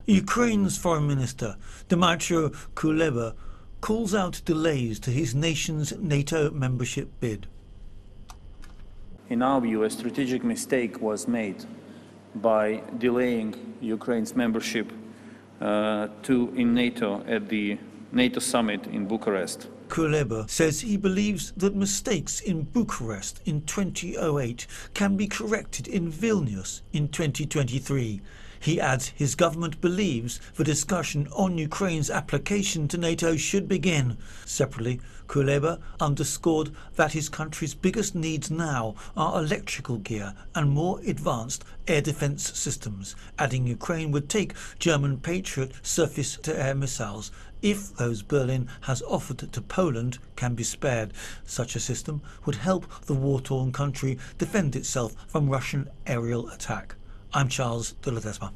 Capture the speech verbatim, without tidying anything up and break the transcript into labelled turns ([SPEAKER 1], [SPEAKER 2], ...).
[SPEAKER 1] Ukraine's Foreign Minister Dmytro Kuleba calls out delays to his nation's NATO membership bid.
[SPEAKER 2] In our view, a strategic mistake was made by delaying Ukraine's membership uh, to in NATO at the NATO summit in Bucharest.
[SPEAKER 1] Kuleba says he believes that mistakes in Bucharest in twenty oh eight can be corrected in Vilnius in twenty twenty-three. He adds his government believes the discussion on Ukraine's application to NATO should begin. Separately, Kuleba underscored that his country's biggest needs now are electrical gear and more advanced air defence systems, adding Ukraine would take German Patriot surface-to-air missiles if those Berlin has offered to Poland can be spared. Such a system would help the war-torn country defend itself from Russian aerial attack. I'm Charles de Ledesma.